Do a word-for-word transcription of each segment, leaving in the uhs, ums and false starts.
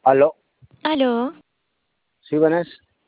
Aló, Aló, sí, buenas.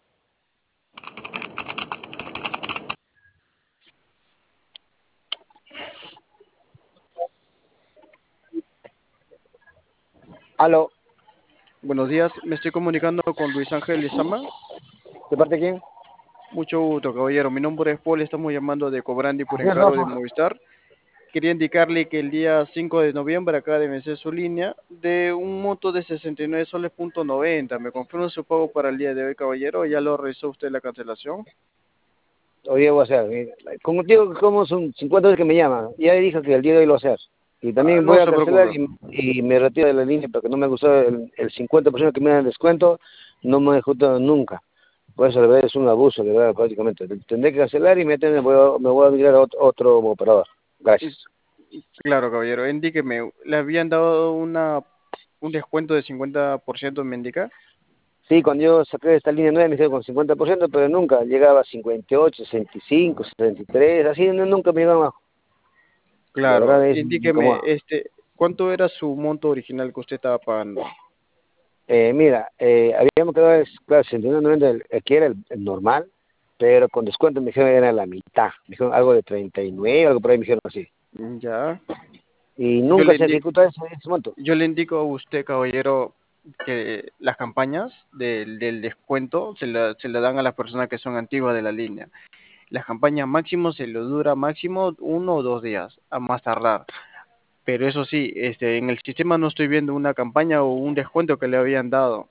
Aló, Buenos días, me estoy comunicando con Luis Ángel Lizama. ¿de parte de quién? Mucho gusto, caballero. Mi nombre es Paul, estamos llamando de Cobrandi por Así es, encargo de Rafa. Movistar. Quería indicarle que el día cinco de noviembre acaba de vencer su línea de un monto de sesenta y nueve soles punto noventa. ¿Me confirma su pago para el día de hoy, caballero? ¿Ya lo realizó usted la cancelación? Hoy voy a hacer. Mira, como digo, como son cincuenta veces que me llama, ya le dije que el día de hoy lo voy a hacer. Y Ah, también voy no a se cancelar preocupe. y, y me retiro de la línea porque no me gustó el, el cincuenta por ciento que me dan descuento, no me ha gustado nunca. Por eso, la verdad, es un abuso, de verdad, prácticamente. Tendré que cancelar y me, tendré- me voy a, me voy a mirar a otro, otro operador. Y- Gracias. y Claro, caballero. Indíqueme, ¿le habían dado una, un descuento de cincuenta por ciento, me indica? Sí, cuando yo saqué esta línea nueva me hicieron con cincuenta por ciento, pero nunca llegaba a cincuenta y ocho, sesenta y cinco, setenta y tres, así no- nunca me llegaba abajo. La Claro, verdad es indíqueme, como, este, ¿cuánto era su monto original que usted estaba pagando? eh, mira, eh, habíamos quedado, es- claro, sesenta y uno noventa, el- aquí era el, el normal, pero con descuento me dijeron era la mitad, me dijeron algo de treinta y nueve, algo por ahí me dijeron así. Ya. Y Yo nunca le se indi- ejecutó ese, ese monto. yo le indico a usted, caballero, que las campañas del, del descuento se la, se la dan a las personas que son antiguas de la línea. Las campañas máximo se lo dura máximo uno o dos días, a más tardar. Pero eso sí, este, en el sistema no estoy viendo una campaña o un descuento que le habían dado.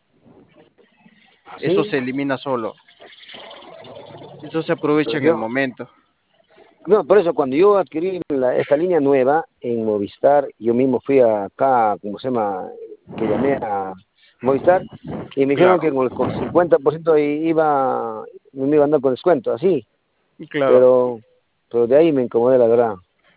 Eso Así, se elimina solo. Eso se aprovecha pero en el yo, momento. no, por eso cuando yo adquirí la- esta línea nueva en Movistar, yo mismo fui acá, ¿cómo se llama? Que llamé a Movistar y me dijeron Claro, que con, con cincuenta por ciento iba, me iba a andar con descuento, así, claro. pero, pero de ahí me incomodé la verdad.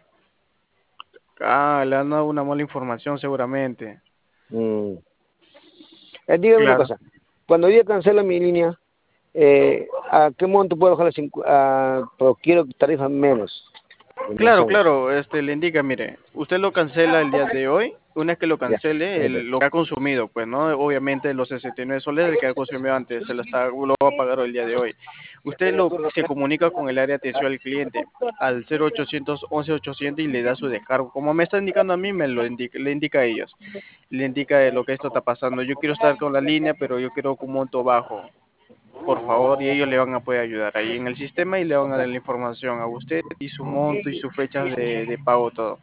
Ah, le han dado una mala información seguramente. Mm. Eh, dígame una Claro. cosa, cuando yo cancelo mi línea, eh, ¿a qué monto puedo bajar la cincu- a- pero quiero tarifa menos de Claro, mensajes? claro, este le indica, mire, usted lo cancela el día de hoy, una vez que lo Ya, cancele, ahí pues. el- lo que ha consumido, pues, ¿no? Obviamente los sesenta y nueve soles que ha consumido antes, se lo está, lo va a pagar el día de hoy. Usted lo, se comunica con el área de atención al cliente al cero ochocientos once ochocientos y le da su descargo. Como me está indicando a mí, me lo indica, le indica a ellos. Le indica de lo que esto está pasando. Yo quiero estar con la línea, pero yo quiero con un monto bajo, por favor, y ellos le van a poder ayudar ahí en el sistema y le van a dar la información a usted y su monto y sus fechas de, de pago, todo.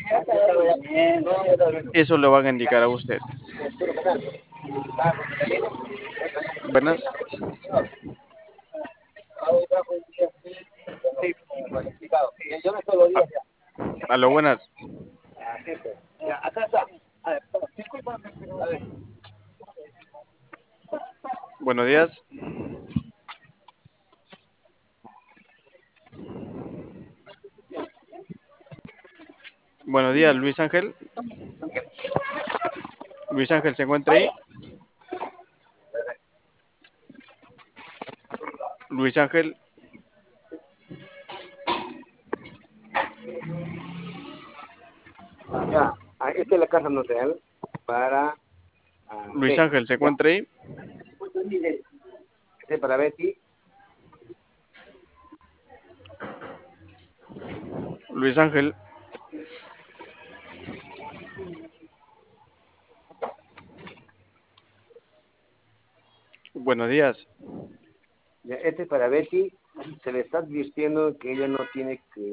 Eso lo van a indicar a usted. Buenas. Yo no estoy los A, días ya. a lo buenas. Así pues. Ya, acá está. A ver, disculpa, a ver. Buenos días. Buenos días, Luis Ángel. Luis Ángel se encuentra ahí. Luis Ángel. Ya, ah, esta es la casa hotel para ah, Luis Betty, Ángel se ¿ya? encuentra ahí. Este es para Betty. Luis Ángel. Buenos días. Ya, este es para Betty. Se le está advirtiendo que ella no tiene que